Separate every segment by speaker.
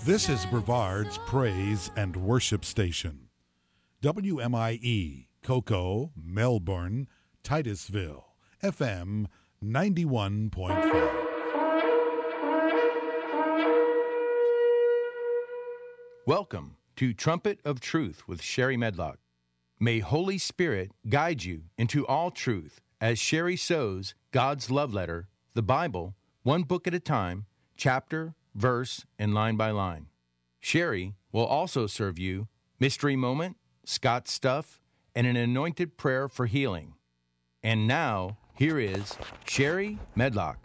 Speaker 1: This is Brevard's Praise and Worship Station. WMIE, Cocoa, Melbourne, Titusville, FM 91.5.
Speaker 2: Welcome to Trumpet of Truth with Sherry Medlock. May Holy Spirit guide you into all truth as Sherry sows God's love letter, the Bible, one book at a time, chapter, verse, and line by line. Sherry will also serve you Mystery Moment, Scott Stuff, and an anointed prayer for healing. And now, here is Sherry Medlock.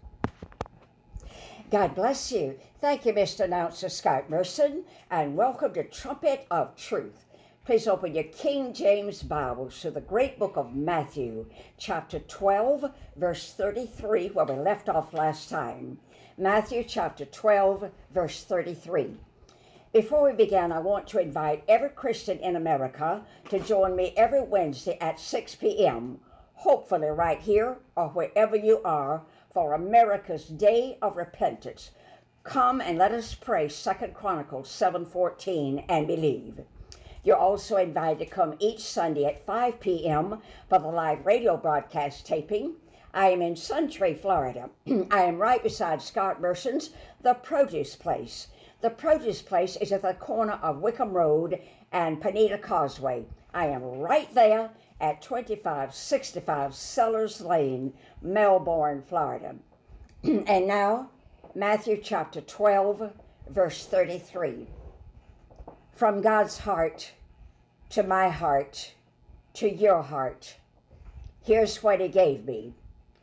Speaker 3: God bless you. Thank you, Mr. Announcer Scott Merson, and welcome to Trumpet of Truth. Please open your King James Bibles to the great book of Matthew, chapter 12, verse 33, where we left off last time. Matthew chapter 12, verse 33. Before we begin, I want to invite every Christian in America to join me every Wednesday at 6 p.m., hopefully right here or wherever you are, for America's Day of Repentance. Come and let us pray 2 Chronicles 7:14 and believe. You're also invited to come each Sunday at 5 p.m. for the live radio broadcast taping. I am in Suntree, Florida. I am right beside Scott Merson's The Produce Place. The Produce Place is at the corner of Wickham Road and Pineda Causeway. I am right there at 2565 Sellers Lane, Melbourne, Florida. And now, Matthew chapter 12, verse 33. From God's heart to my heart to your heart, here's what he gave me.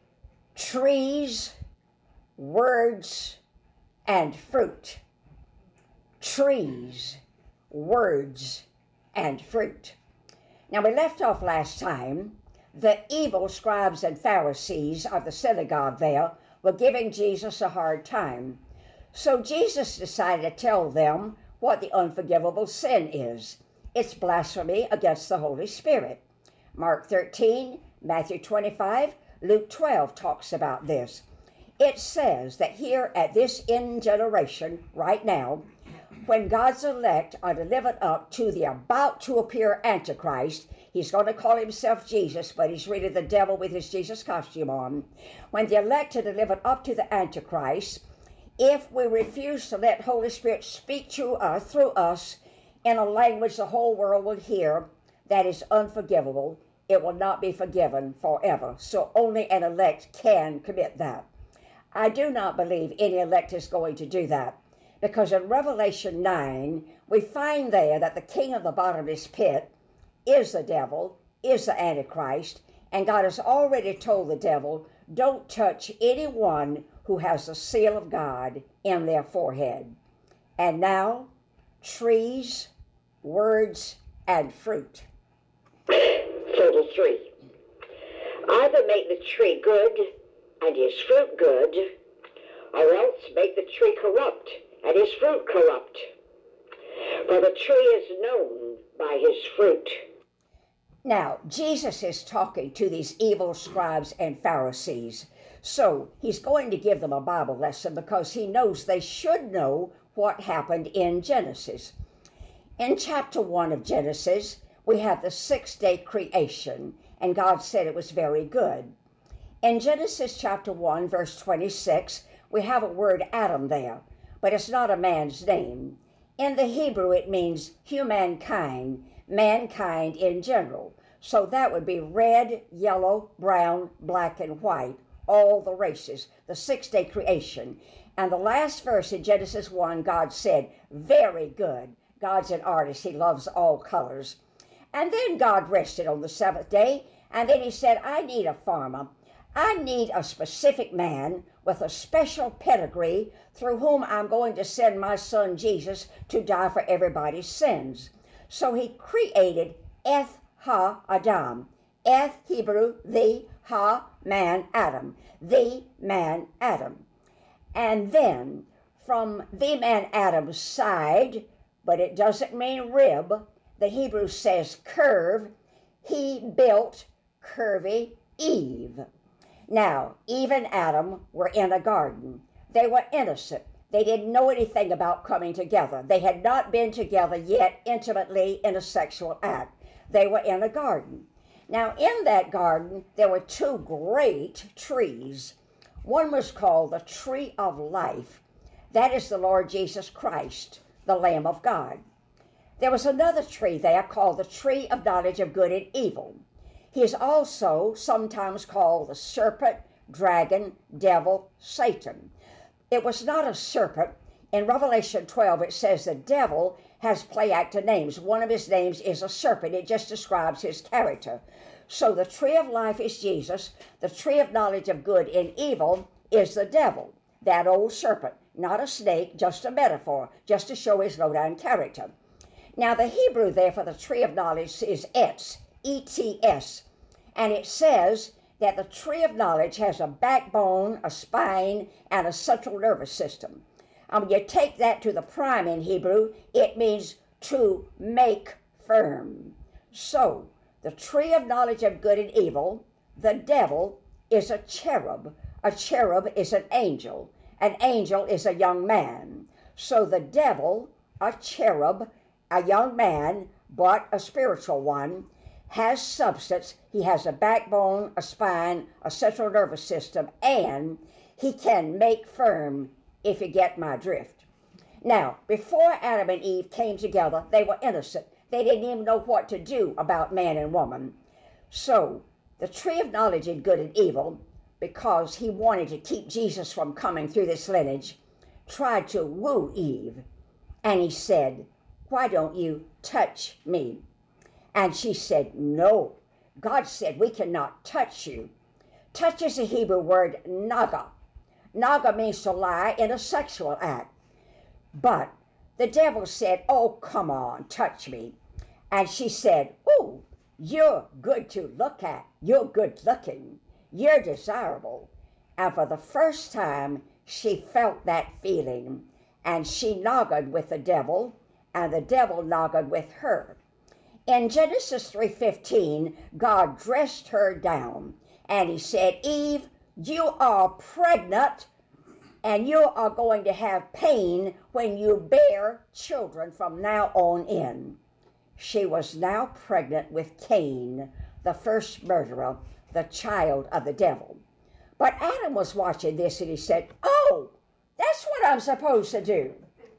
Speaker 3: Trees, words, and fruit. Trees, words, and fruit. Now, we left off last time. The evil scribes and Pharisees of the synagogue there were giving Jesus a hard time. So Jesus decided to tell them what the unforgivable sin is. It's blasphemy against the Holy Spirit. Mark 13, Matthew 25, Luke 12 talks about this. It says that here at this end generation, right now, when God's elect are delivered up to the about to appear Antichrist, he's going to call himself Jesus, but he's really the devil with his Jesus costume on. When the elect are delivered up to the Antichrist, if we refuse to let Holy Spirit speak through us in a language the whole world will hear, that is unforgivable. It will not be forgiven forever. So only an elect can commit that. I do not believe any elect is going to do that, because in Revelation 9, we find there that the king of the bottomless pit is the devil, is the Antichrist, and God has already told the devil, don't touch anyone who has the seal of God in their forehead. And now, trees, words, and fruit. 33. Either make the tree good and his fruit good, or else make the tree corrupt and his fruit corrupt. For the tree is known by his fruit. Now, Jesus is talking to these evil scribes and Pharisees. So he's going to give them a Bible lesson because he knows they should know what happened in Genesis. In chapter 1 of Genesis, we have the 6-day creation, and God said it was very good. In Genesis chapter 1, verse 26, we have a word Adam there, but it's not a man's name. In the Hebrew, it means humankind, mankind in general. So that would be red, yellow, brown, black, and white, all the races, the 6-day creation. And the last verse in Genesis 1, God said, very good. God's an artist. He loves all colors. And then God rested on the 7th day, and then he said, I need a farmer. I need a specific man with a special pedigree through whom I'm going to send my son Jesus to die for everybody's sins. So he created Eth Ha-Adam. Eth, Hebrew, the, Ha, man, Adam. The man, Adam. And then from the man Adam's side, but it doesn't mean rib, the Hebrew says curve, he built curvy Eve. Now, Eve and Adam were in a garden. They were innocent. They didn't know anything about coming together. They had not been together yet intimately in a sexual act. They were in a garden. Now, in that garden, there were two great trees. One was called the tree of life. That is the Lord Jesus Christ, the Lamb of God. There was another tree there called the tree of knowledge of good and evil. He is also sometimes called the serpent, dragon, devil, Satan. It was not a serpent. In Revelation 12, it says the devil has play actor names. One of his names is a serpent. It just describes his character. So the tree of life is Jesus. The tree of knowledge of good and evil is the devil, that old serpent. Not a snake, just a metaphor, just to show his low-down character. Now, the Hebrew there for the tree of knowledge is Etz, E-T-S. And it says that the tree of knowledge has a backbone, a spine, and a central nervous system. When you take that to the prime in Hebrew, it means to make firm. So, the tree of knowledge of good and evil, the devil, is a cherub. A cherub is an angel. An angel is a young man. So the devil, a cherub, a young man, but a spiritual one, has substance. He has a backbone, a spine, a central nervous system, and he can make firm, if you get my drift. Now, before Adam and Eve came together, they were innocent. They didn't even know what to do about man and woman. So, the tree of knowledge of good and evil, because he wanted to keep Jesus from coming through this lineage, tried to woo Eve. And he said, "Why don't you touch me?" And she said, "No." God said, "We cannot touch you." Touch is a Hebrew word, naga. Naga means to lie in a sexual act. But the devil said, "Oh, come on, touch me." And she said, "Oh, you're good to look at. You're good looking. You're desirable." And for the first time, she felt that feeling. And she noggled with the devil, and the devil noggled with her. In Genesis 3:15, God dressed her down, and he said, "Eve, you are pregnant, and you are going to have pain when you bear children from now on in." She was now pregnant with Cain, the first murderer, the child of the devil. But Adam was watching this, and he said, "Oh, that's what I'm supposed to do."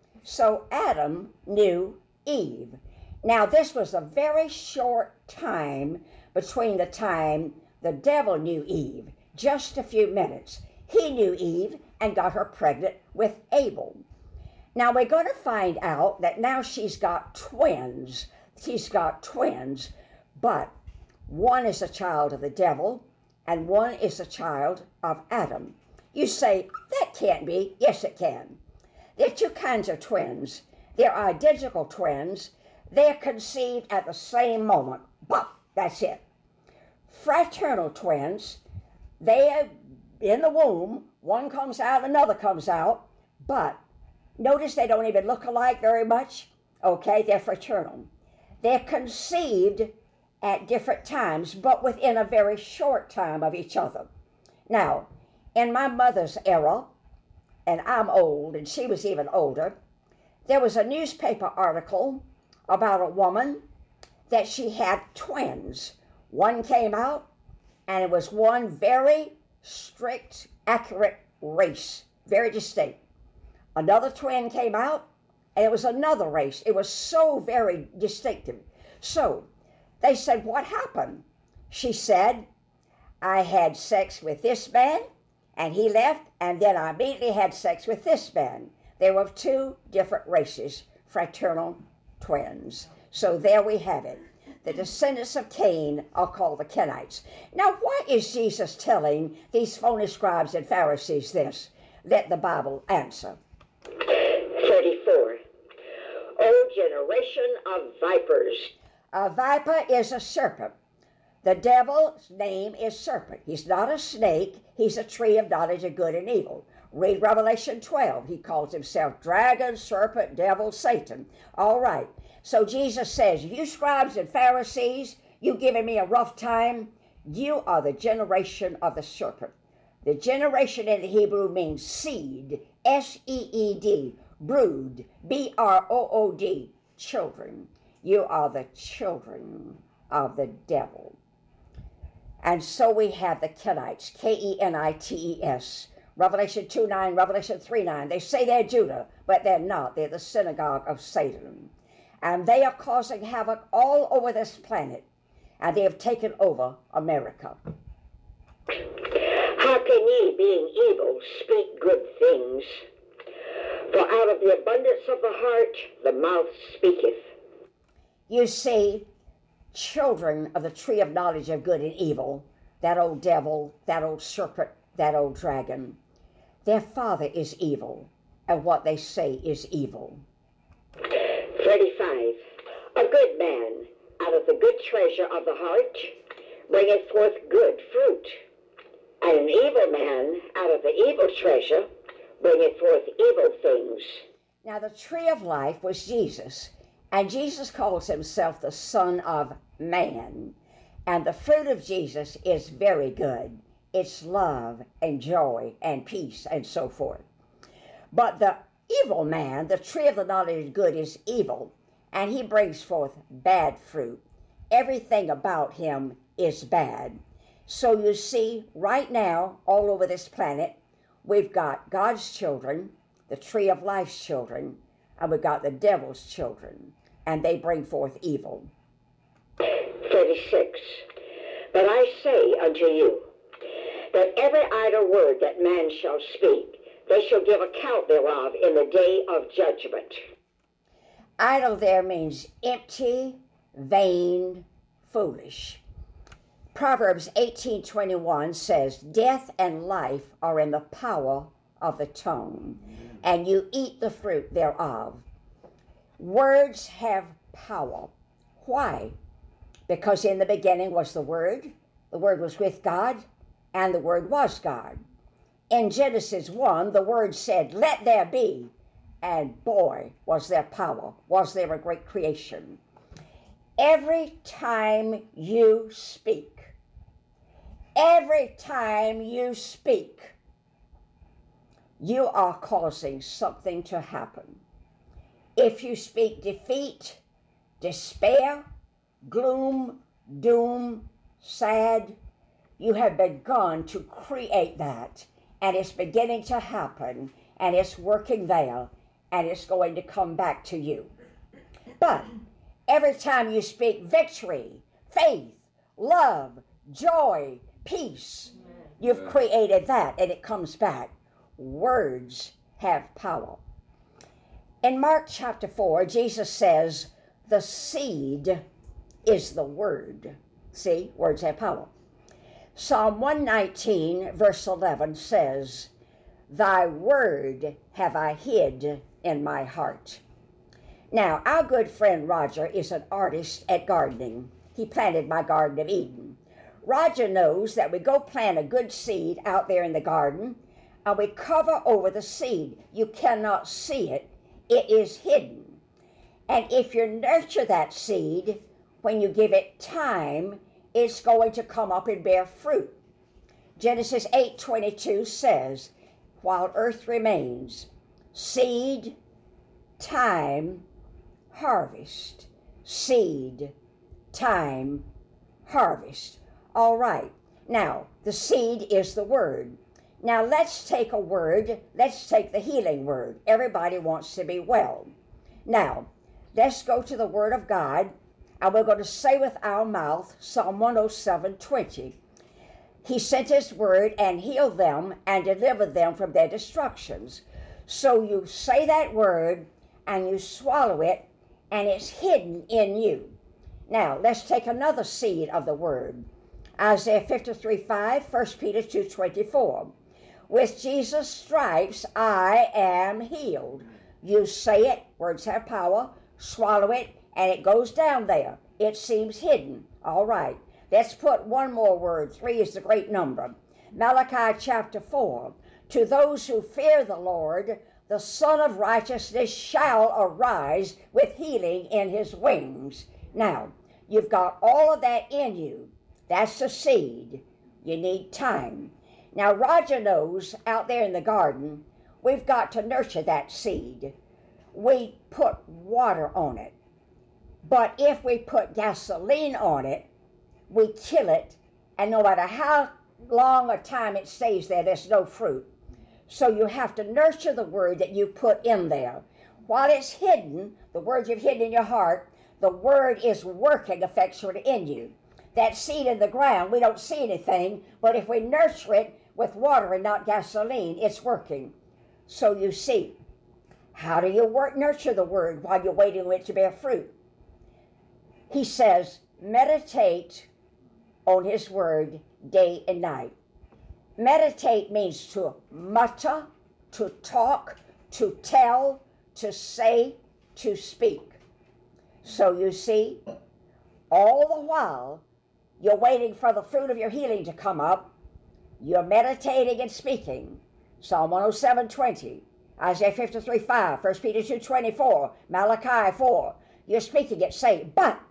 Speaker 3: So Adam knew Eve. Now, this was a very short time between the time the devil knew Eve, just a few minutes. He knew Eve and got her pregnant with Abel. Now, we're going to find out that now she's got twins. She's got twins, but one is a child of the devil and one is a child of Adam. You say, that can't be. Yes, it can. There are two kinds of twins. They're identical twins. They're conceived at the same moment. But that's it. Fraternal twins, they're in the womb. One comes out, another comes out. But notice they don't even look alike very much. Okay, they're fraternal. They're conceived at different times, but within a very short time of each other. Now, in my mother's era, and I'm old, and she was even older, there was a newspaper article about a woman that she had twins. One came out, and it was one very strict, accurate race, very distinct. Another twin came out, and it was another race. It was so very distinctive. So they said, "What happened?" She said, "I had sex with this man, and he left, and then I immediately had sex with this man." They were two different races, fraternal twins. So there we have it. The descendants of Cain are called the Kenites. Now, why is Jesus telling these phony scribes and Pharisees this? Let the Bible answer. 34. O generation of vipers. A viper is a serpent. The devil's name is serpent. He's not a snake. He's a tree of knowledge of good and evil. Read Revelation 12. He calls himself dragon, serpent, devil, Satan. All right. So Jesus says, "You scribes and Pharisees, you giving me a rough time. You are the generation of the serpent." The generation in the Hebrew means seed, S-E-E-D, brood, B-R-O-O-D, children. You are the children of the devil. And so we have the Kenites, K-E-N-I-T-E-S, Revelation 2:9, Revelation 3:9. They say they're Judah, but they're not. They're the synagogue of Satan. And they are causing havoc all over this planet, and they have taken over America.
Speaker 4: How can ye, being evil, speak good things? For out of the abundance of the heart the mouth speaketh.
Speaker 3: You see, children of the tree of knowledge of good and evil, that old devil, that old serpent, that old dragon, their father is evil, and what they say is evil.
Speaker 4: 35. A good man out of the good treasure of the heart bringeth forth good fruit, and an evil man out of the evil treasure bringeth forth evil things.
Speaker 3: Now the tree of life was Jesus, and Jesus calls himself the Son of Man. And the fruit of Jesus is very good. It's love and joy and peace and so forth. But the evil man, the tree of the knowledge of good, is evil, and he brings forth bad fruit. Everything about him is bad. So you see, right now, all over this planet, we've got God's children, the tree of life's children, and we've got the devil's children, and they bring forth evil.
Speaker 4: 36. But I say unto you, that every idle word that man shall speak, they shall give account thereof in the day of judgment.
Speaker 3: Idle there means empty, vain, foolish. Proverbs 18:21 says, death and life are in the power of the tongue, and you eat the fruit thereof. Words have power. Why? Because in the beginning was the Word was with God, and the Word was God. In Genesis 1, the Word said, let there be, and boy, was there power, was there a great creation. Every time you speak, you are causing something to happen. If you speak defeat, despair, gloom, doom, sad, you have begun to create that, and it's beginning to happen, and it's working there, and it's going to come back to you. But every time you speak victory, faith, love, joy, peace, you've created that, and it comes back. Words have power. In Mark chapter 4, Jesus says, the seed is the word. See, words have power. Psalm 119, verse 11 says, thy word have I hid in my heart. Now, our good friend Roger is an artist at gardening. He planted my Garden of Eden. Roger knows that we go plant a good seed out there in the garden, and we cover over the seed. You cannot see it. It is hidden. And if you nurture that seed, when you give it time, it's going to come up and bear fruit. Genesis 8:22 says, while earth remains, seed, time, harvest. Seed, time, harvest. All right. Now, the seed is the word. Now, let's take a word. Let's take the healing word. Everybody wants to be well. Now, let's go to the Word of God, and we're going to say with our mouth Psalm 107:20. He sent his word and healed them and delivered them from their destructions. So you say that word and you swallow it, and it's hidden in you. Now, let's take another seed of the word. Isaiah 53:5, 1 Peter 2:24. With Jesus' stripes I am healed. You say it, words have power, swallow it, and it goes down there. It seems hidden. All right. Let's put one more word. 3 is the great number. Malachi chapter 4. To those who fear the Lord, the Son of Righteousness shall arise with healing in his wings. Now, you've got all of that in you. That's the seed. You need time.
Speaker 4: Now, Roger knows out there in the garden, we've got to nurture that seed. We put water on it. But if we put gasoline on it, we kill it, and no matter how long a time it stays there, there's no fruit. So you have to nurture the word that you put in there. While it's hidden, the word you've hidden in your heart, the word is working effectually in you. That seed in the ground, we don't see anything, but if we nurture it with water and not gasoline, it's working. So you see, how do you nurture the word while you're waiting for it to bear fruit? He says, meditate on his word day and night. Meditate means to mutter, to talk, to tell, to say, to speak. So you see, all the while you're waiting for the fruit of your healing to come up, you're meditating and speaking. Psalm 107:20, Isaiah 53:5, 1 Peter 2:24, Malachi 4. You're speaking it, say, but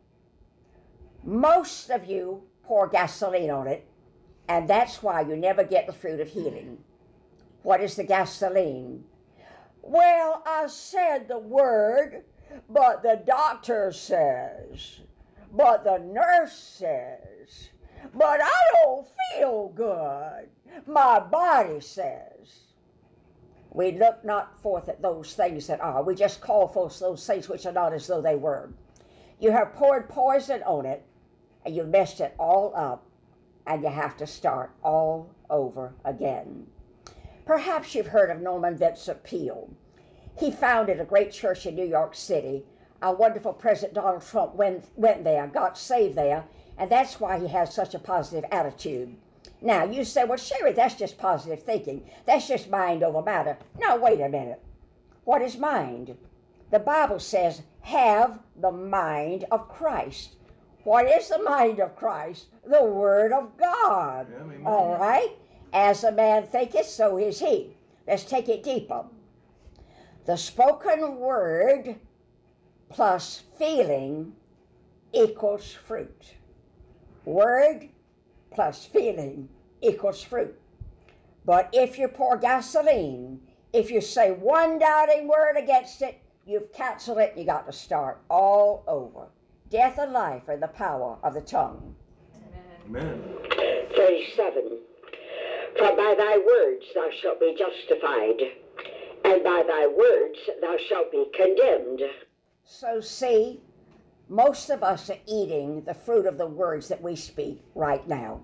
Speaker 4: most of you pour gasoline on it, and that's why you never get the fruit of healing. What is the gasoline? Well, I said the word, but the doctor says, but the nurse says, but I don't feel good. My body says. We look not forth at those things that are. We just call forth those things which are not as though they were. You have poured poison on it, and you messed it all up, and you have to start all over again. Perhaps you've heard of Norman Vincent Peale. He founded a great church in New York City. Our wonderful President Donald Trump went there, got saved there, and that's why he has such a positive attitude. Now, you say, well, Sherry, that's just positive thinking. That's just mind over matter. No, wait a minute. What is mind? The Bible says, have the mind of Christ. What is the mind of Christ? The Word of God. Yeah, all right? As a man thinketh, so is he. Let's take it deeper. The spoken word plus feeling equals fruit. Word plus feeling equals fruit. But if you pour gasoline, if you say one doubting word against it, you've canceled it, you got to start all over. Death and life are in the power of the tongue.
Speaker 3: Amen. 37. For by thy words thou shalt be justified, and by thy words thou shalt be condemned.
Speaker 4: So see, most of us are eating the fruit of the words that we speak right now.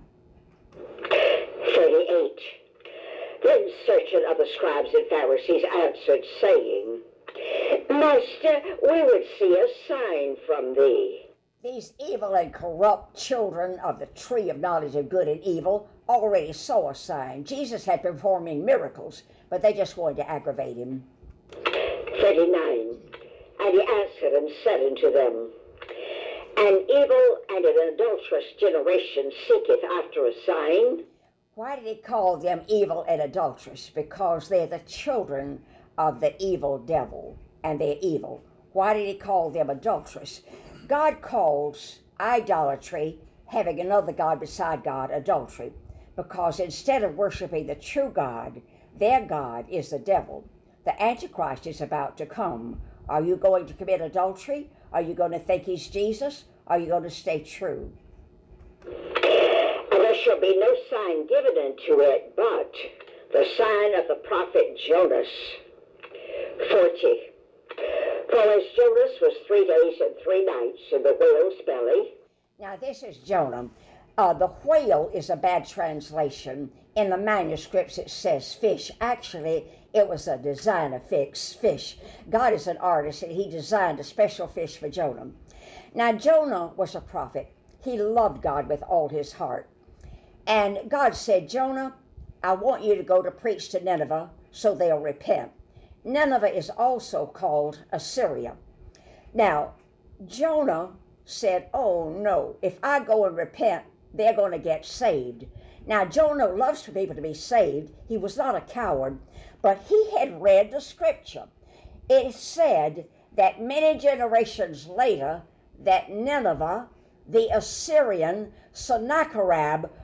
Speaker 3: 38. Then certain of the scribes and Pharisees answered, saying, Master, we would see a sign from thee.
Speaker 4: These evil and corrupt children of the tree of knowledge of good and evil already saw a sign. Jesus had been performing miracles, but they just wanted to aggravate him.
Speaker 3: 39. And he answered and said unto them, An evil and an adulterous generation seeketh after a sign.
Speaker 4: Why did he call them evil and adulterous? Because they're the children of the evil devil, and they're evil. Why did he call them adulterous? God calls idolatry, having another God beside God, adultery, because instead of worshiping the true God, their God is the devil. The Antichrist is about to come. Are you going to commit adultery? Are you going to think he's Jesus? Are you going to stay true?
Speaker 3: And there shall be no sign given unto it, but the sign of the prophet Jonas. 40. For as Jonas was 3 days and 3 nights in the whale's belly.
Speaker 4: Now this is Jonah. The whale is a bad translation. In the manuscripts it says fish. Actually, it was a design of fish. God is an artist, and he designed a special fish for Jonah. Now Jonah was a prophet. He loved God with all his heart. And God said, Jonah, I want you to go to preach to Nineveh so they'll repent. Nineveh is also called Assyria. Now, Jonah said, oh no, if I go and repent, they're going to get saved. Now, Jonah loves for people to be saved. He was not a coward, but he had read the scripture. It said that many generations later, that Nineveh, the Assyrian Sennacherib,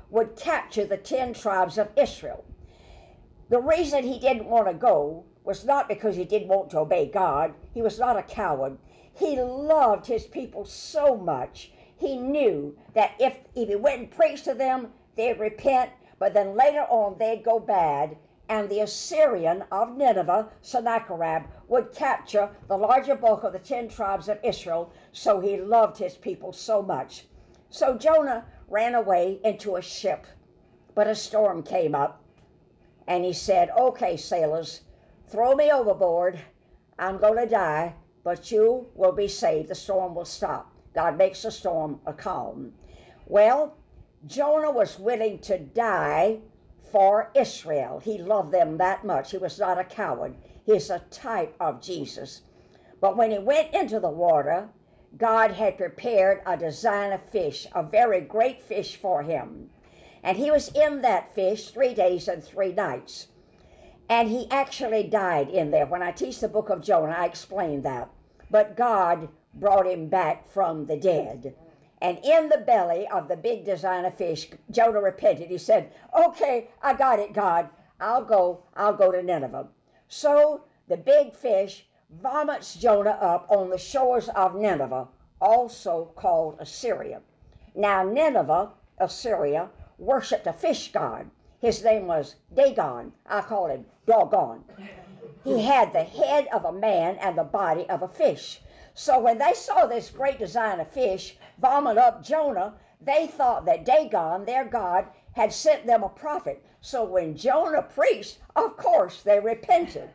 Speaker 4: would capture the 10 tribes of Israel. The reason he didn't want to go was not because he didn't want to obey God. He was not a coward. He loved his people so much. He knew that if he went and preached to them, they'd repent, but then later on they'd go bad, and the Assyrian of Nineveh, Sennacherib, would capture the larger bulk of the 10 tribes of Israel, so he loved his people so much. So Jonah ran away into a ship, but a storm came up, and he said, "Okay, sailors, throw me overboard. I'm going to die, but you will be saved. The storm will stop." God makes the storm a calm. Well, Jonah was willing to die for Israel. He loved them that much. He was not a coward. He's a type of Jesus. But when he went into the water, God had prepared a design of fish, a very great fish for him. And he was in that fish 3 days and 3 nights. And he actually died in there. When I teach the book of Jonah, I explain that. But God brought him back from the dead. And in the belly of the big designer fish, Jonah repented. He said, "Okay, I got it, God. I'll go to Nineveh." So the big fish vomits Jonah up on the shores of Nineveh, also called Assyria. Now Nineveh, Assyria, worshipped a fish god. His name was Dagon. I call him Doggone. He had the head of a man and the body of a fish. So when they saw this great design of fish vomit up Jonah, they thought that Dagon, their god, had sent them a prophet. So when Jonah preached, of course they repented.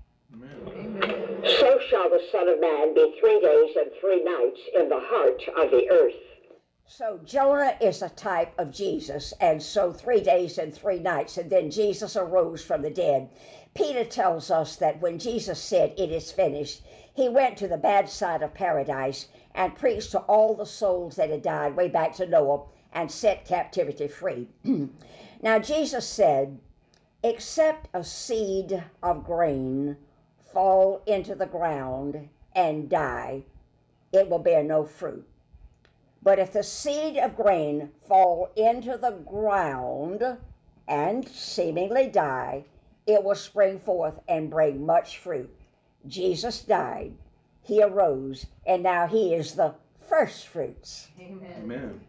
Speaker 3: Amen. So shall the Son of Man be 3 days and 3 nights in the heart of the earth.
Speaker 4: So Jonah is a type of Jesus, and so 3 days and 3 nights, and then Jesus arose from the dead. Peter tells us that when Jesus said, "It is finished," he went to the bad side of paradise and preached to all the souls that had died way back to Noah and set captivity free. Now Jesus said, "Except a seed of grain fall into the ground and die, it will bear no fruit. But if the seed of grain fall into the ground and seemingly die, it will spring forth and bring much fruit." Jesus died, he arose, and now he is the first fruits.
Speaker 2: Amen.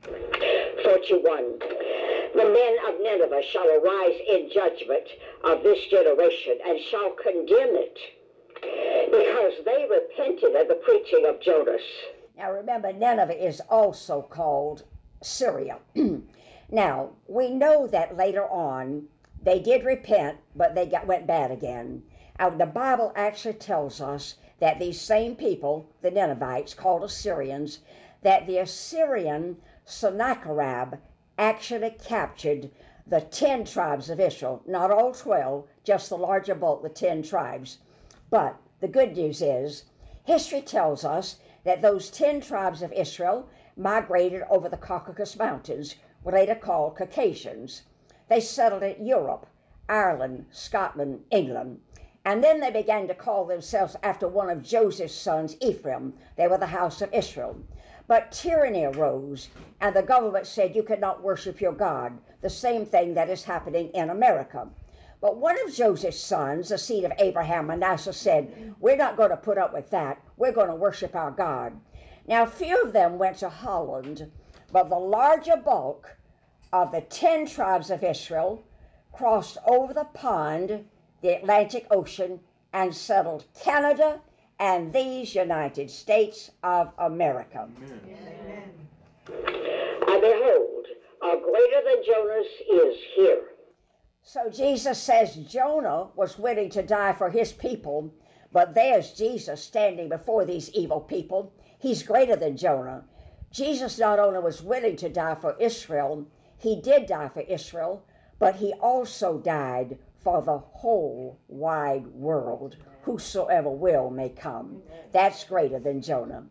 Speaker 3: 41. The men of Nineveh shall arise in judgment of this generation and shall condemn it, because they repented of the preaching of Jonas.
Speaker 4: Now remember, Nineveh is also called Syria. Now, we know that later on they did repent, but they went bad again. The Bible actually tells us that these same people, the Ninevites, called Assyrians, that the Assyrian Sennacherib actually captured the 10 tribes of Israel, not all 12, just the larger bulk, the 10 tribes. But the good news is, history tells us that those 10 tribes of Israel migrated over the Caucasus Mountains, later called Caucasians. They settled in Europe, Ireland, Scotland, England. And then they began to call themselves after one of Joseph's sons, Ephraim. They were the house of Israel. But tyranny arose, and the government said you could not worship your God, the same thing that is happening in America. But one of Joseph's sons, the seed of Abraham, Manasseh, said, "We're not going to put up with that. We're going to worship our God." Now, few of them went to Holland, but the larger bulk of the 10 tribes of Israel crossed over the pond, the Atlantic Ocean, and settled Canada and these United States of America.
Speaker 3: Amen. And behold, a greater than Jonas is here.
Speaker 4: So Jesus says Jonah was willing to die for his people, but there's Jesus standing before these evil people. He's greater than Jonah. Jesus not only was willing to die for Israel, he did die for Israel, but he also died for the whole wide world. Whosoever will may come. That's greater than Jonah.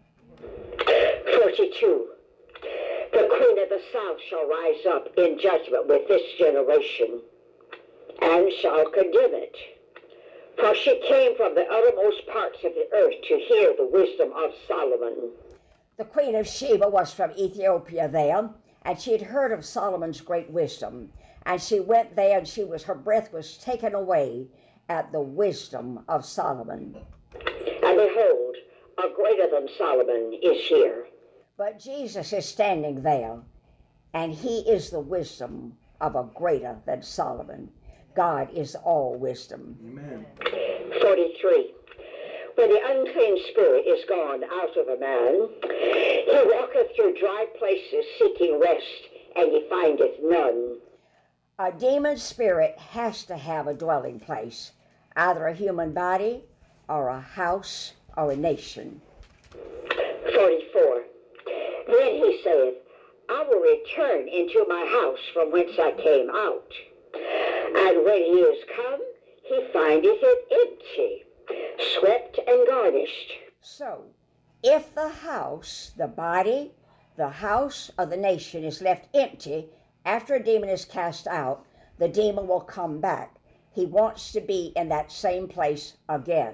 Speaker 3: 42. The queen of the south shall rise up in judgment with this generation, and shall condemn it. For she came from the uttermost parts of the earth to hear the wisdom of Solomon.
Speaker 4: The Queen of Sheba was from Ethiopia there, and she had heard of Solomon's great wisdom. And she went there, and her breath was taken away at the wisdom of Solomon.
Speaker 3: And behold, a greater than Solomon is here.
Speaker 4: But Jesus is standing there, and he is the wisdom of a greater than Solomon. God is all wisdom.
Speaker 2: Amen.
Speaker 3: 43. When the unclean spirit is gone out of a man, he walketh through dry places seeking rest, and he findeth none.
Speaker 4: A demon spirit has to have a dwelling place, either a human body or a house or a nation.
Speaker 3: 44. Then he saith, I will return into my house from whence I came out. And when he is come, he findeth it empty, swept and garnished.
Speaker 4: So, if the house, the body, the house or the nation is left empty after a demon is cast out, the demon will come back. He wants to be in that same place again.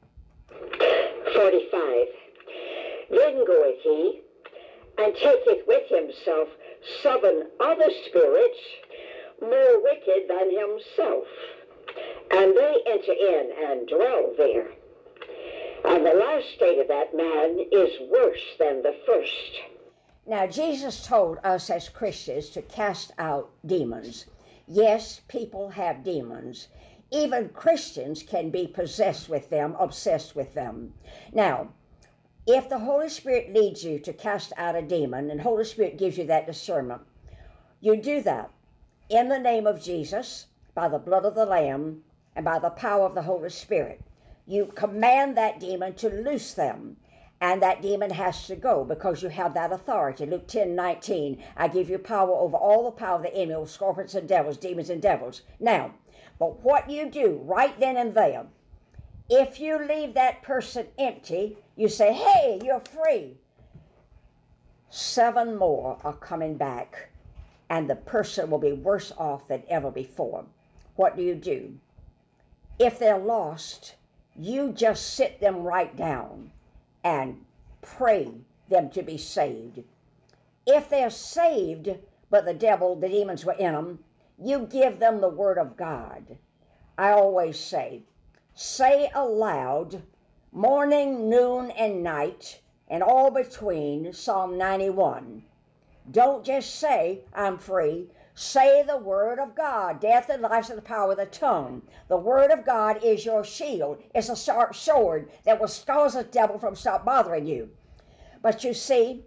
Speaker 3: 45. Then goeth he, and taketh with himself 7 other spirits more wicked than himself, and they enter in and dwell there. And the last state of that man is worse than the first.
Speaker 4: Now, Jesus told us as Christians to cast out demons. Yes, people have demons. Even Christians can be possessed with them, obsessed with them. Now, if the Holy Spirit leads you to cast out a demon, and Holy Spirit gives you that discernment, you do that in the name of Jesus, by the blood of the Lamb, and by the power of the Holy Spirit. You command that demon to loose them, and that demon has to go because you have that authority. Luke 10:19, I give you power over all the power of the enemy, over scorpions and devils, demons and devils. Now, but what you do right then and there, if you leave that person empty, you say, hey, you're free. 7 more are coming back, and the person will be worse off than ever before. What do? If they're lost, you just sit them right down and pray them to be saved. If they're saved, but the demons were in them, you give them the word of God. I always say aloud, morning, noon, and night, and all between, Psalm 91. Don't just say, I'm free. Say the word of God. Death and life is in the power of the tongue. The word of God is your shield. It's a sharp sword that will cause the devil from stop bothering you. But you see,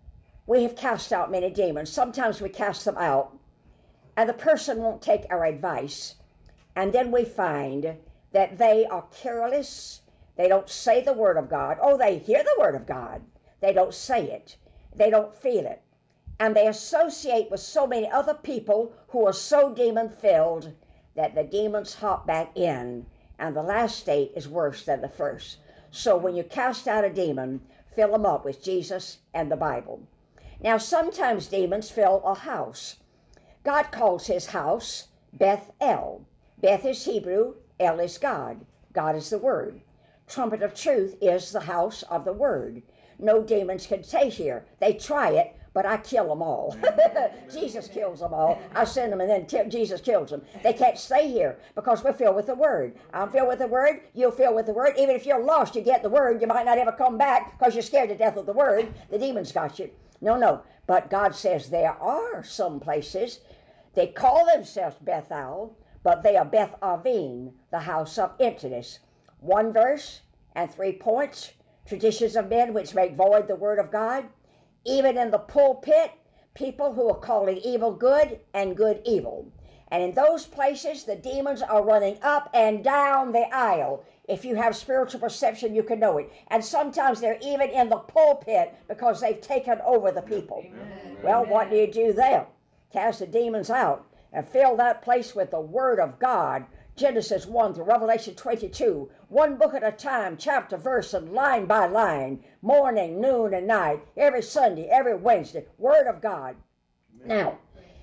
Speaker 4: we have cast out many demons. Sometimes we cast them out, and the person won't take our advice. And then we find that they are careless. They don't say the word of God. Oh, they hear the word of God. They don't say it. They don't feel it. And they associate with so many other people who are so demon-filled that the demons hop back in, and the last state is worse than the first. So when you cast out a demon, fill them up with Jesus and the Bible. Now, sometimes demons fill a house. God calls his house Beth-El. Beth is Hebrew, El is God. God is the Word. Trumpet of Truth is the house of the Word. No demons can stay here. They try it, but I kill them all. Jesus kills them all. I send them, and then Jesus kills them. They can't stay here because we're filled with the Word. I'm filled with the Word. You're filled with the Word. Even if you're lost, you get the Word. You might not ever come back because you're scared to death of the Word. The demons got you. No. But God says there are some places. They call themselves Bethel, but they are Beth Avin, the house of emptiness. 1 verse and 3 points. Traditions of men which make void the word of God. Even in the pulpit, people who are calling evil good and good evil. And in those places, the demons are running up and down the aisle. If you have spiritual perception, you can know it. And sometimes they're even in the pulpit because they've taken over the people. Amen. Well, what do you do there? Cast the demons out and fill that place with the Word of God. Genesis 1 through Revelation 22, one book at a time, chapter, verse, and line by line, morning, noon, and night, every Sunday, every Wednesday, Word of God. Now,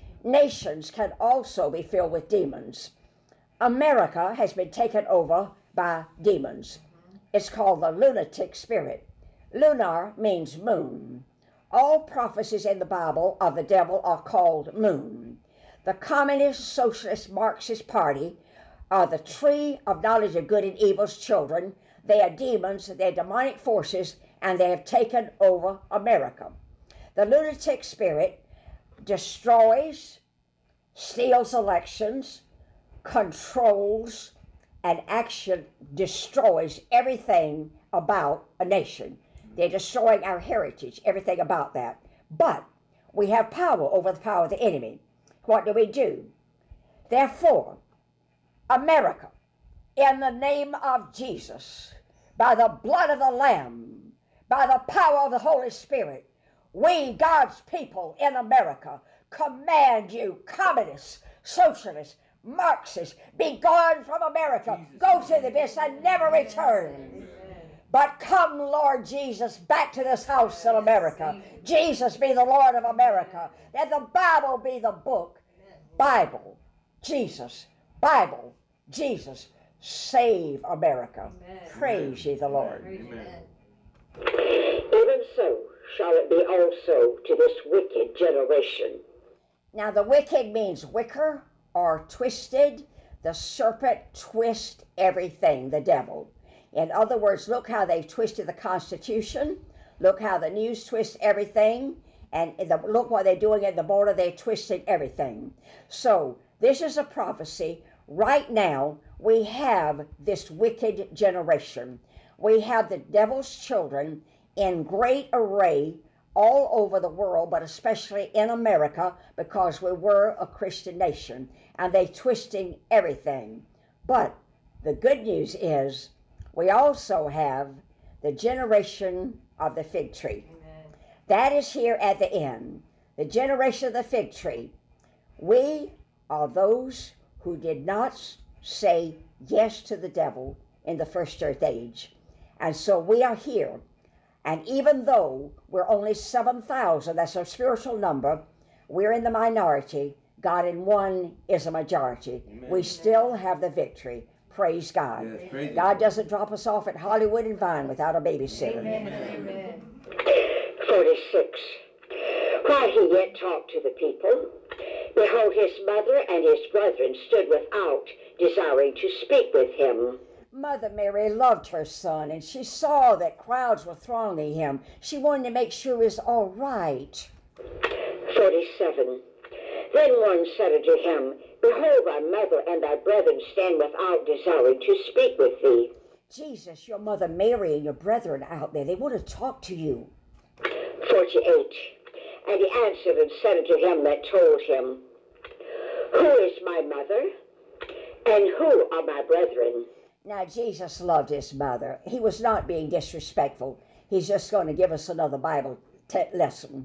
Speaker 4: nations can also be filled with demons. America has been taken over by demons. It's called the lunatic spirit. Lunar means moon. All prophecies in the Bible of the devil are called moon. The Communist, Socialist, Marxist Party are the tree of knowledge of good and evil's children. They are demons, they are demonic forces, and they have taken over America. The lunatic spirit destroys, steals elections, controls, and actually destroys everything about a nation. They're destroying our heritage, everything about that. But we have power over the power of the enemy. What do? Therefore, America, in the name of Jesus, by the blood of the Lamb, by the power of the Holy Spirit, we, God's people in America, command you, communists, socialists, Marxists, be gone from America. Go to the abyss and never return. But come, Lord Jesus, back to this house in America. Jesus be the Lord of America. That the Bible be the book. Bible, Jesus, Bible, Jesus, save America. Praise ye the Lord.
Speaker 3: Even so shall it be also to this wicked generation.
Speaker 4: Now the wicked means wicker or twisted. The serpent twists everything, the devil. In other words, look how they've twisted the Constitution. Look how the news twists everything. And look what they're doing at the border. They're twisting everything. So this is a prophecy. Right now, we have this wicked generation. We have the devil's children in great array all over the world, but especially in America, because we were a Christian nation. And they're twisting everything. But the good news is, we also have the generation of the fig tree. Amen. That is here at the end. The generation of the fig tree. We are those who did not say yes to the devil in the first earth age. And so we are here. And even though we're only 7,000, that's a spiritual number, we're in the minority. God in one is a majority. Amen. We still have the victory. Praise God. Yes, praise God doesn't drop us off at Hollywood and Vine without a babysitter.
Speaker 3: Amen. Amen. 46. While he yet talked to the people, behold, his mother and his brethren stood without, desiring to speak with him.
Speaker 4: Mother Mary loved her son, and she saw that crowds were thronging him. She wanted to make sure he was all right.
Speaker 3: 47. Then one said unto him, behold, thy mother and thy brethren stand without, desiring to speak with thee.
Speaker 4: Jesus, your mother Mary and your brethren out there, they want to talk to you.
Speaker 3: 48. And he answered and said unto him that told him, who is my mother, and who are my brethren?
Speaker 4: Now, Jesus loved his mother. He was not being disrespectful. He's just going to give us another Bible lesson.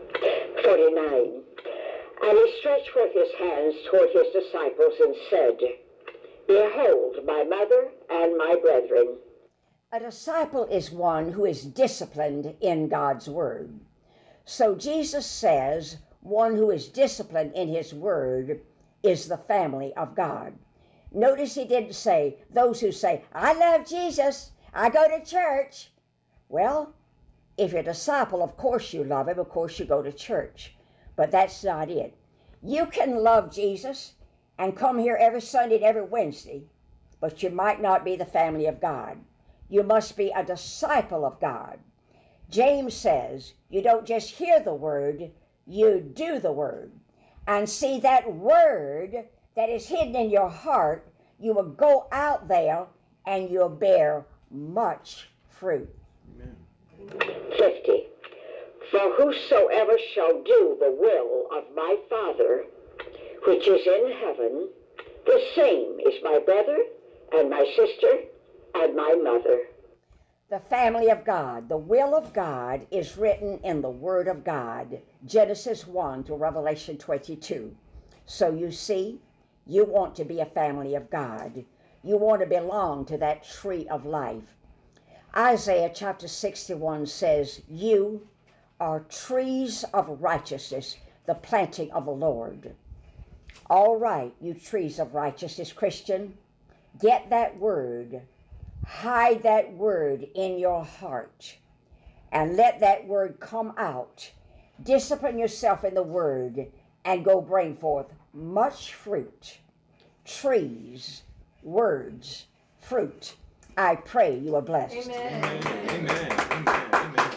Speaker 3: 49. And he stretched forth his hands toward his disciples and said, behold, my mother and my brethren.
Speaker 4: A disciple is one who is disciplined in God's word. So Jesus says one who is disciplined in his word is the family of God. Notice he didn't say those who say, I love Jesus, I go to church. Well, if you're a disciple, of course you love him, of course you go to church. But that's not it. You can love Jesus and come here every Sunday and every Wednesday, but you might not be the family of God. You must be a disciple of God. James says, you don't just hear the word, you do the word. And see, that word that is hidden in your heart, you will go out there and you'll bear much fruit.
Speaker 3: Amen. 50. For whosoever shall do the will of my Father, which is in heaven, the same is my brother and my sister and my mother.
Speaker 4: The family of God, the will of God is written in the Word of God, Genesis 1 to Revelation 22. So you see, you want to be a family of God. You want to belong to that tree of life. Isaiah chapter 61 says, you are trees of righteousness, the planting of the Lord. All right, you trees of righteousness, Christian, get that word. Hide that word in your heart and let that word come out. Discipline yourself in the word and go bring forth much fruit. Trees, words, fruit. I pray you are blessed.
Speaker 2: Amen. Amen. Amen.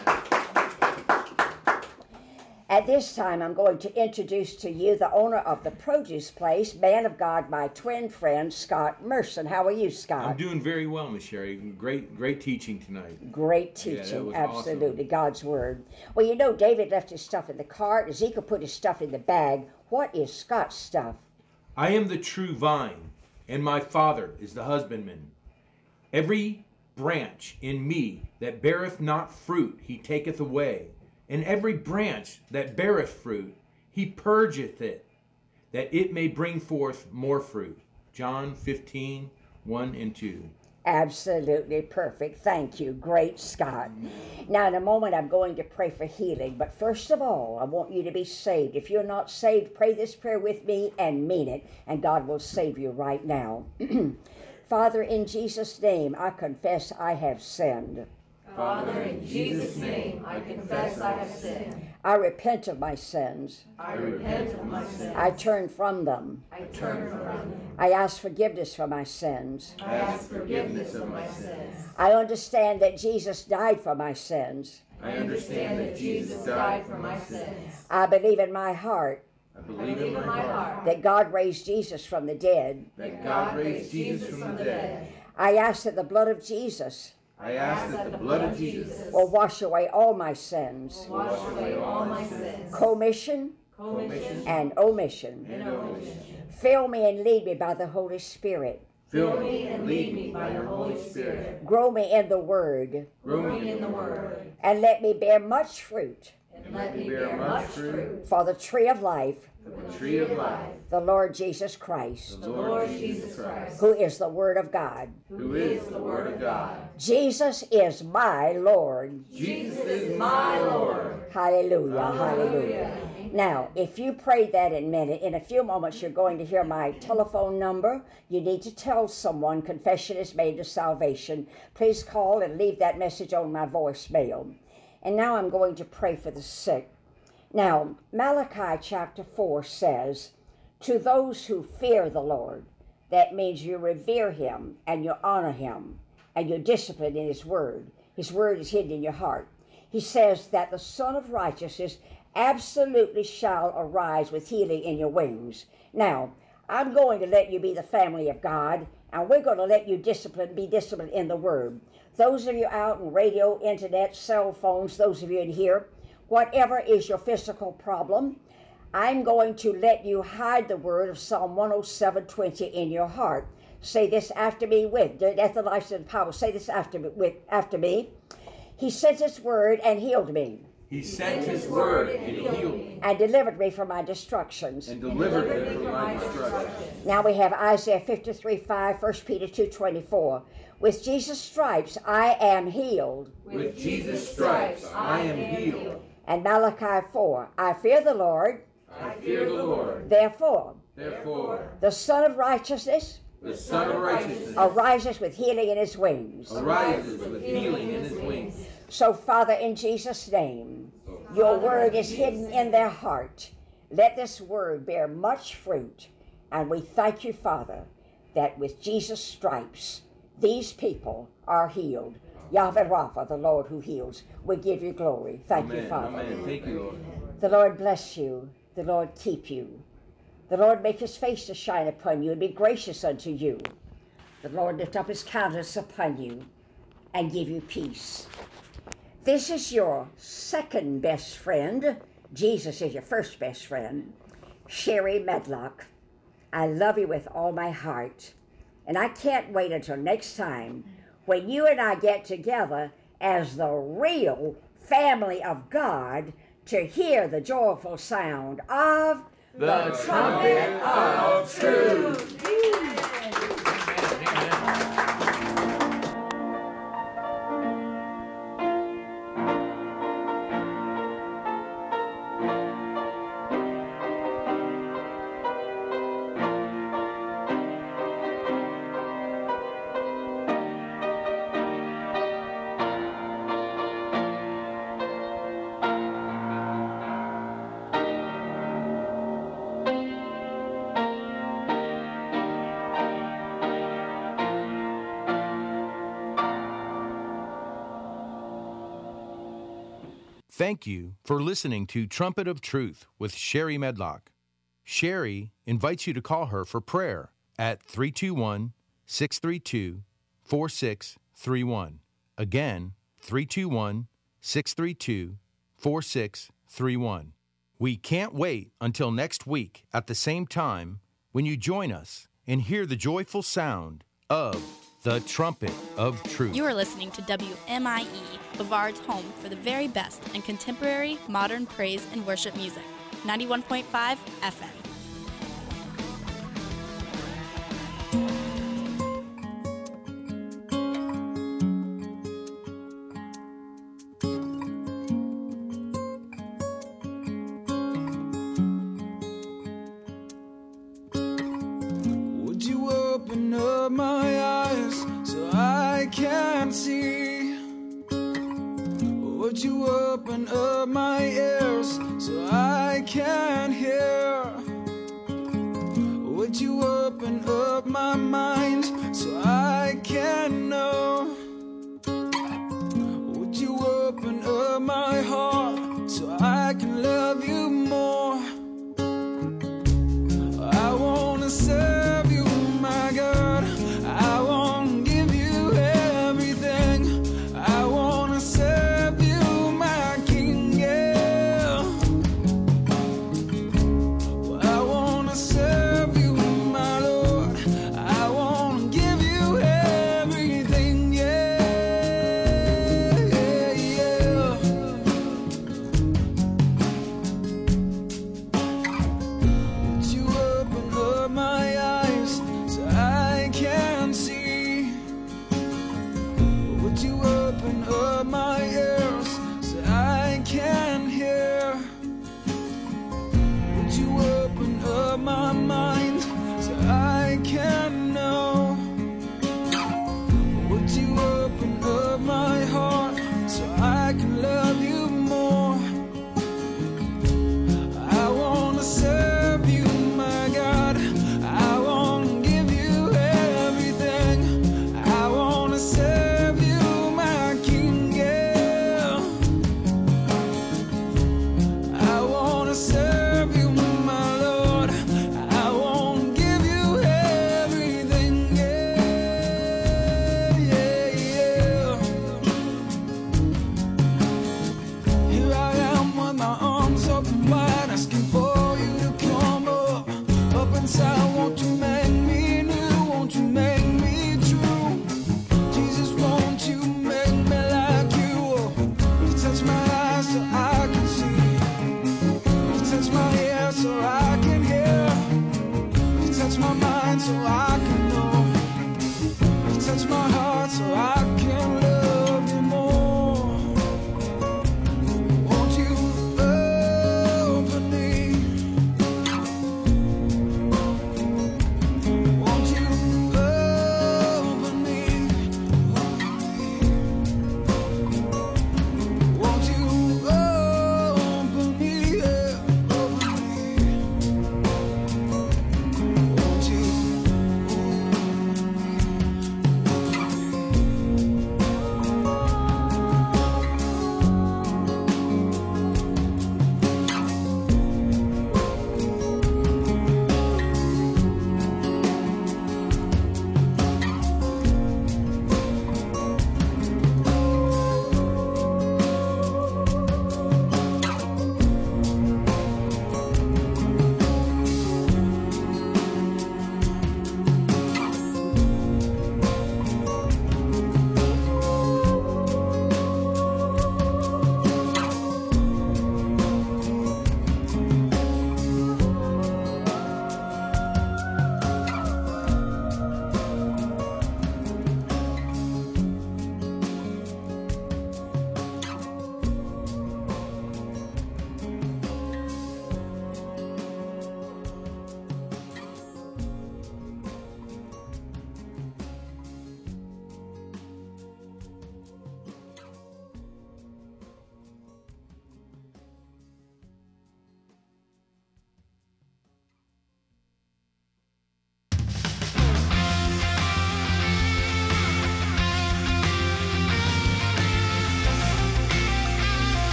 Speaker 4: At this time, I'm going to introduce to you the owner of the produce place, man of God, my twin friend, Scott Merson. How are you, Scott?
Speaker 2: I'm doing very well, Miss Sherry. Great teaching tonight.
Speaker 4: Great teaching,
Speaker 2: that was
Speaker 4: absolutely,
Speaker 2: awesome.
Speaker 4: God's word. Well, you know, David left his stuff in the cart. Ezekiel put his stuff in the bag. What is Scott's stuff?
Speaker 2: I am the true vine, and my Father is the husbandman. Every branch in me that beareth not fruit, he taketh away. And every branch that beareth fruit, he purgeth it, that it may bring forth more fruit. John 15, 1 and 2.
Speaker 4: Absolutely perfect. Thank you. Great, Scott. Now, in a moment, I'm going to pray for healing. But first of all, I want you to be saved. If you're not saved, pray this prayer with me and mean it, and God will save you right now. Father, in Jesus' name, I confess I have sinned.
Speaker 5: Father, in Jesus' name, I confess I have sinned.
Speaker 4: I repent of my sins.
Speaker 5: I repent of my sins.
Speaker 4: I turn from them.
Speaker 5: I turn from them.
Speaker 4: I ask forgiveness for my sins.
Speaker 5: I ask forgiveness of my sins.
Speaker 4: I understand that Jesus died for my sins.
Speaker 5: I understand that Jesus died for my sins.
Speaker 4: I believe in my heart
Speaker 2: I
Speaker 5: I believe in my heart
Speaker 4: that God raised Jesus from the dead.
Speaker 5: that God raised Jesus from the dead.
Speaker 4: I ask that the blood of Jesus
Speaker 2: I ask that the blood of Jesus
Speaker 4: will wash away all my sins,
Speaker 5: Wash away all my sins.
Speaker 4: commission
Speaker 5: Commission
Speaker 4: and omission.
Speaker 5: and omission.
Speaker 4: Fill me and lead me by the Holy Spirit.
Speaker 5: Fill me and lead me by your Holy Spirit.
Speaker 4: Grow me in the Word,
Speaker 5: Grow me in the Word.
Speaker 4: and let me bear much fruit
Speaker 5: And let me bear much fruit
Speaker 4: for the tree of life,
Speaker 5: for the tree of life.
Speaker 4: the Lord Jesus Christ,
Speaker 5: The Lord Jesus Christ,
Speaker 4: who is the Word of God.
Speaker 5: who is the Word of God.
Speaker 4: Jesus is my Lord.
Speaker 5: Jesus is my Lord.
Speaker 4: Hallelujah, hallelujah. Now, if you prayed that in a few moments, you're going to hear my telephone number. You need to tell someone confession is made to salvation. Please call and leave that message on my voicemail. And now I'm going to pray for the sick. Now, Malachi chapter 4 says, to those who fear the Lord, that means you revere him and you honor him and you discipline in his word. His word is hidden in your heart. He says that the Son of Righteousness absolutely shall arise with healing in your wings. Now, I'm going to let you be the family of God, and we're going to let you be disciplined in the word. Those of you out in radio, internet, cell phones, those of you in here, whatever is your physical problem, I'm going to let you hide the word of Psalm 107:20 in your heart. Say this after me with death and life and power. Say this after me. He sent his word and healed me.
Speaker 2: He sent his word and healed me
Speaker 4: And delivered me from my destructions.
Speaker 2: and delivered me from my destruction.
Speaker 4: Now we have Isaiah 53:5, 1 Peter 2:24. With Jesus' stripes I am healed.
Speaker 2: With Jesus' stripes I am healed.
Speaker 4: And Malachi 4, I fear the Lord,
Speaker 2: I fear the Lord.
Speaker 4: therefore
Speaker 2: Therefore,
Speaker 4: the Son of Righteousness
Speaker 2: the Son of Righteousness
Speaker 4: arises with healing in his wings.
Speaker 2: arises with healing in his wings.
Speaker 4: So, Father, in Jesus' name, your word is hidden in their heart. Let this word bear much fruit. And we thank you, Father, that with Jesus' stripes, these people are healed. Yahweh Rapha, the Lord who heals. We give you glory. Thank you, Father.
Speaker 2: Amen. Thank you, Lord.
Speaker 4: The Lord bless you. The Lord keep you. The Lord make his face to shine upon you and be gracious unto you. The Lord lift up his countenance upon you and give you peace. This is your second best friend. Jesus is your first best friend. Sherry Medlock. I love you with all my heart. And I can't wait until next time when you and I get together as the real family of God to hear the joyful sound of
Speaker 2: The trumpet of truth. Thank you for listening to Trumpet of Truth with Sherry Medlock. Sherry invites you to call her for prayer at 321-632-4631. Again, 321-632-4631. We can't wait until next week at the same time when you join us and hear the joyful sound of the Trumpet of Truth.
Speaker 6: You are listening to WMIE, Bavard's home for the very best in contemporary, modern praise and worship music. 91.5 FM.
Speaker 7: Would you open up my eyes so I can see? Would you open up my ears so I can hear? Would you open up my mind so I can know? Would you open up my heart so I can love you more? I wanna serve you, my God. I wanna give you everything. I wanna serve you, my King, yeah. I wanna serve you, my Lord. I wanna give you everything,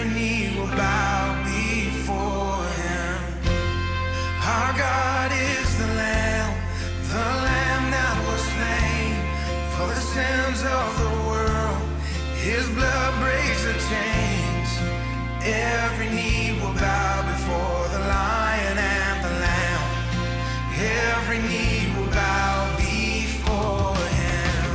Speaker 7: every knee will bow before him. Our God is the Lamb that was slain for the sins of the world. His blood breaks the chains. Every knee will bow before the Lion and the Lamb. Every knee will bow before him.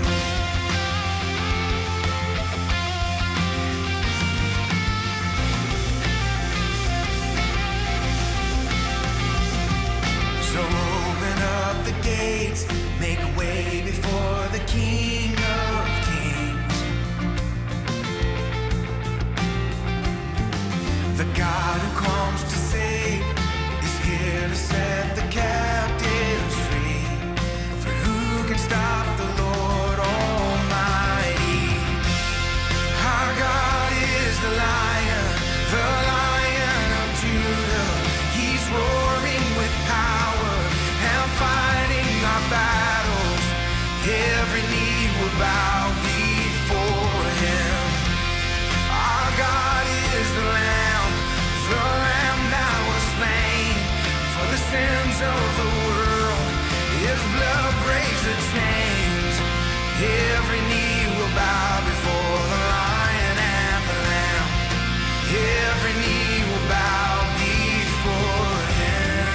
Speaker 7: So open up the gates, make a way before the King of Kings. The God who comes to save is here to set the captives free. For who can stop the Lord Almighty? Our God is the Lion of Judah. He's roaring with power and fighting our battles. Every knee will bow before him. Our God is the Lamb that was slain for the sins of the world. His blood breaks the chains. Every knee will bow before the Lion and the Lamb. Every knee will bow before him.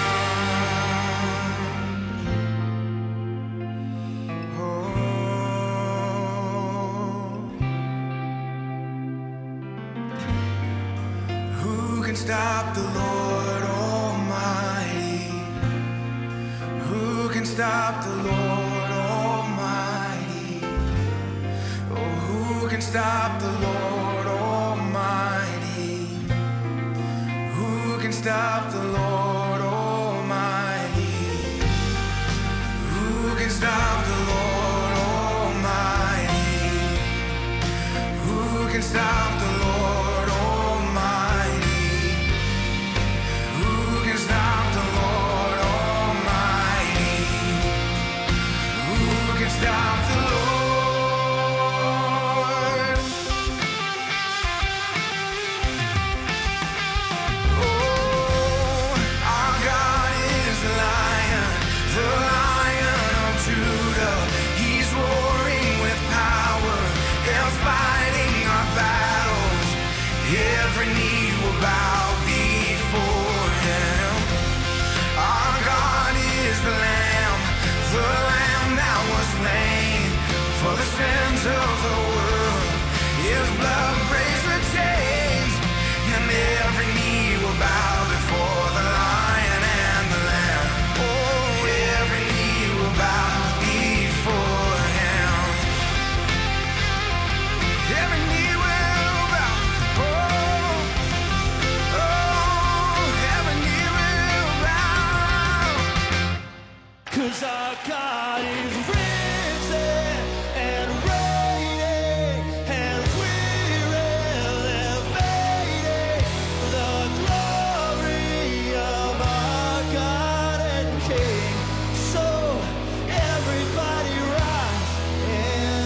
Speaker 7: Who can stop the Lord Almighty? Who can stop the Lord Almighty? Oh, who can stop the Lord Almighty? Who can stop the Lord Almighty? Who can stop the Lord Almighty? Who can stop the Lord Almighty? Who can stop the Lord Almighty? Who can stop the Lord? Oh, our God is the Lion of Judah. He's roaring with power and fighting our battles. Every knee will bow before him. Our God is the Lamb that was slain for the sins of the world. His blood breaks the chains, and every knee will bow before the Lion and the Lamb. Oh, every knee will bow before him. Every knee will bow. Every knee will bow. 'Cause our God is risen and reigning, and we're elevating the glory of our God and King. So everybody rise and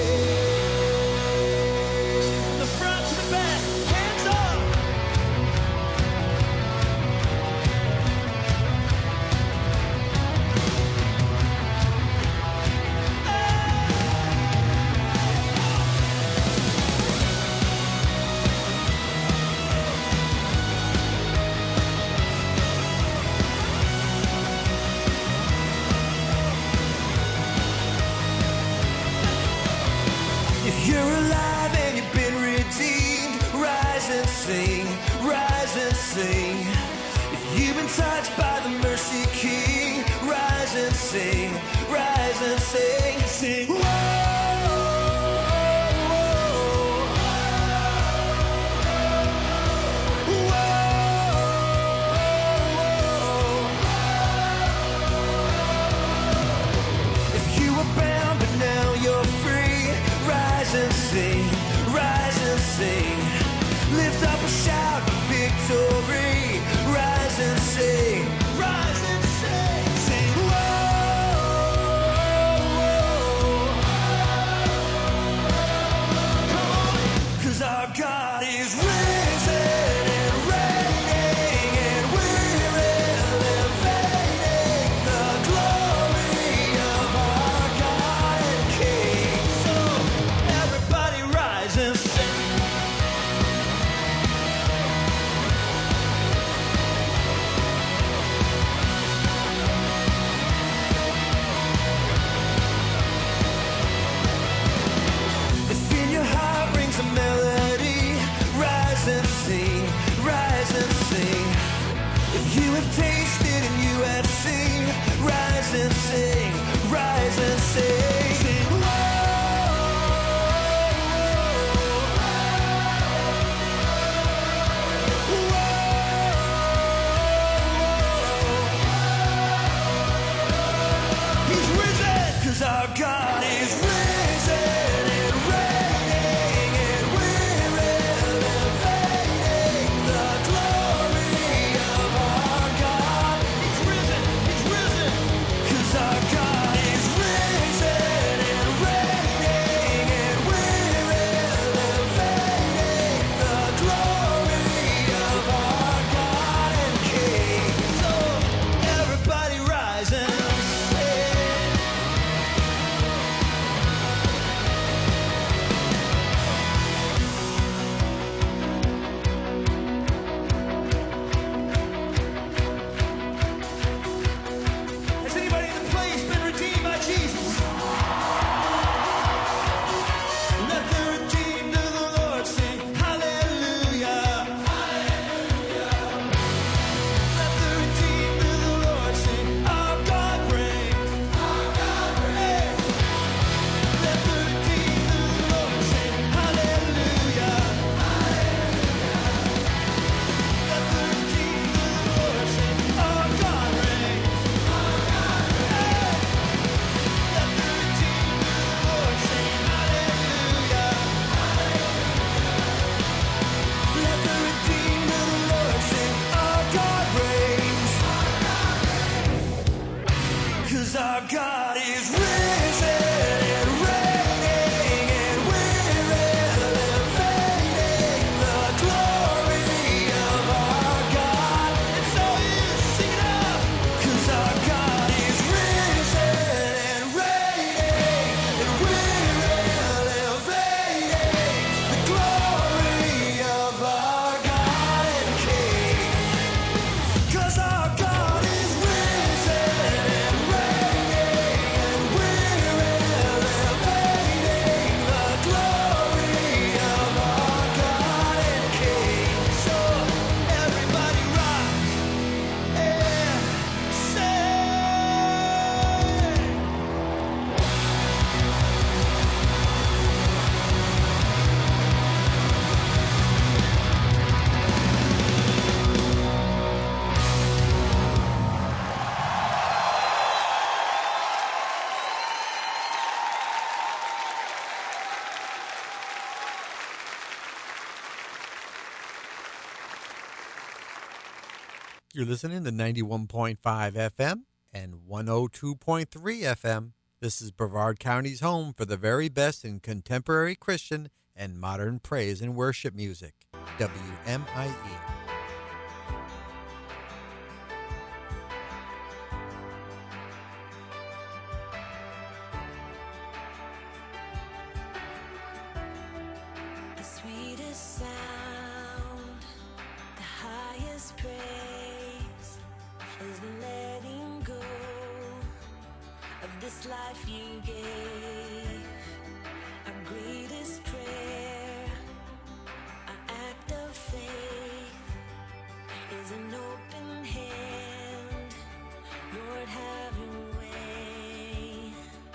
Speaker 7: sing. The front to the back, hands up. If you're alive and you've been redeemed, rise and sing, rise and sing. If you've been touched by the mercy King, rise and sing, rise and sing, sing. Whoa, if you were bound but now you're free, rise and sing, rise and sing. Lift up a shout of victory, rise and sing, rise and sing, sing. Whoa, come on, 'cause our God is real.
Speaker 8: You're listening to 91.5 FM and 102.3 FM. This is Brevard County's home for the very best in contemporary Christian and modern praise and worship music. WMIE.
Speaker 9: The sweetest sound, the highest praise is letting go of this life you gave. Our greatest prayer, our act of faith is an open hand. Lord, have your way.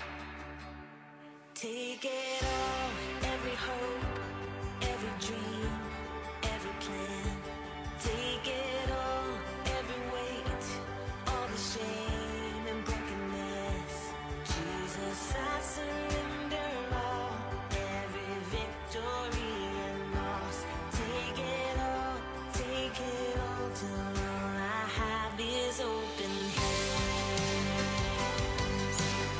Speaker 9: Take it all, every hope, every dream, every plan. Take it all, every weight, all the shame and brokenness. Jesus, I surrender all, every victory and loss. Take it all till all I have is open hands.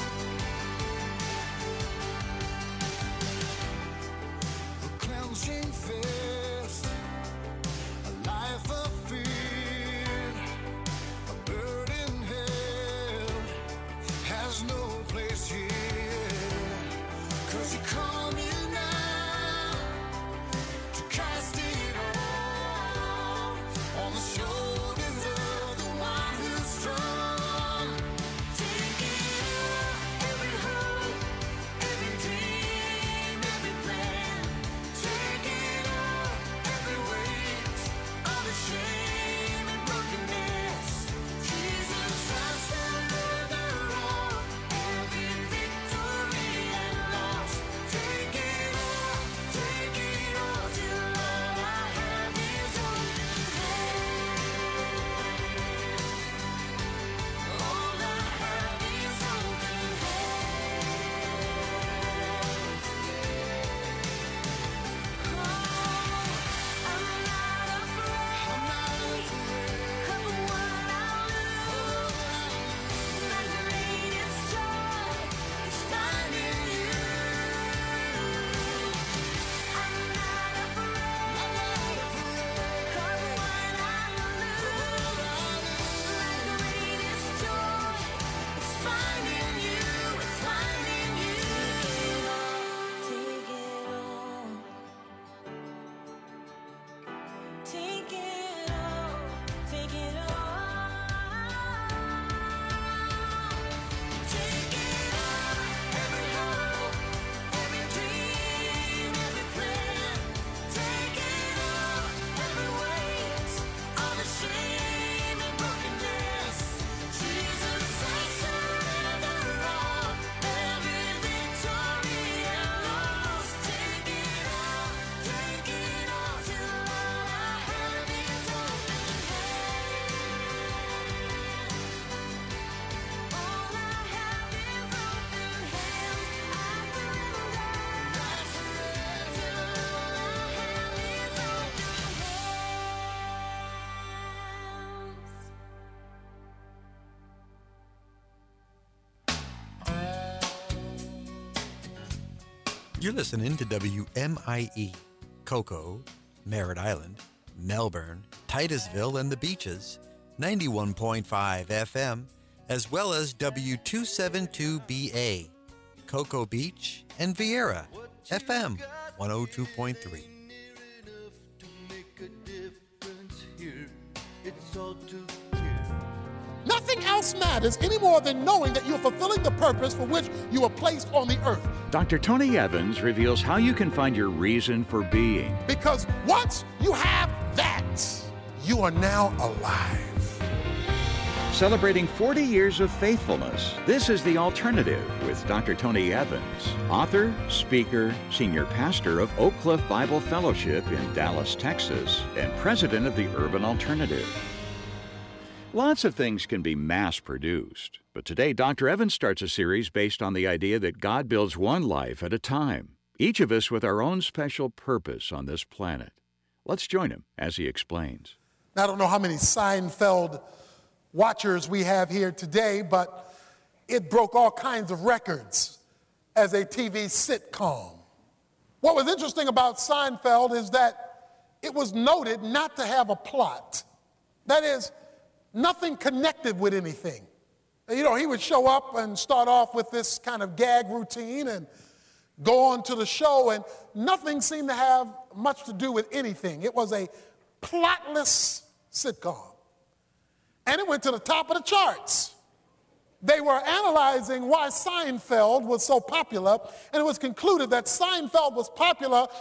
Speaker 7: A cleansing fist, a life of fear, a burden held has no place here. 'Cause you call me now to cast it all on the shoulders of the one who's strong. Take it all, every hope, every dream, every plan. Take it all, every weight, all the shame and brokenness. Jesus, I surrender all, every victory and loss. Take it all till all I have is open hands. All I have is open hands. I'm not afraid of what I'll lose. My greatest joy is finding you. I'm not afraid of what I'll lose. My greatest joy is finding you. It's finding you. Take it all. Take it all, take it all. Take it all, every hope, every dream, every plan. Take it all, every weight, all the shame and brokenness. Jesus, I surrender all, every victory and loss. Take it all till all I have is open hands. All I have is open hands. I surrender till all I have is open hands.
Speaker 8: You're listening to WMIE, Cocoa, Merritt Island, Melbourne, Titusville, and the Beaches, 91.5 FM, as well as W272BA, Cocoa Beach, and Vieira, FM 102.3.
Speaker 10: Nothing else matters any more than knowing that you're fulfilling the purpose for which you were placed on the earth.
Speaker 11: Dr. Tony Evans reveals how you can find your reason for being.
Speaker 10: Because once you have that, you are now alive.
Speaker 11: Celebrating 40 years of faithfulness, this is The Alternative with Dr. Tony Evans, author, speaker, senior pastor of Oak Cliff Bible Fellowship in Dallas, Texas, and president of the Urban Alternative. Lots of things can be mass-produced, but today Dr. Evans starts a series based on the idea that God builds one life at a time, each of us with our own special purpose on this planet. Let's join him as he explains.
Speaker 10: Now, I don't know how many Seinfeld watchers we have here today, but it broke all kinds of records as a TV sitcom. What was interesting about Seinfeld is that it was noted not to have a plot. That is, nothing connected with anything. You know, he would show up and start off with this kind of gag routine and go on to the show, and nothing seemed to have much to do with anything. It was a plotless sitcom. And it went to the top of the charts. They were analyzing why Seinfeld was so popular, and it was concluded that Seinfeld was popular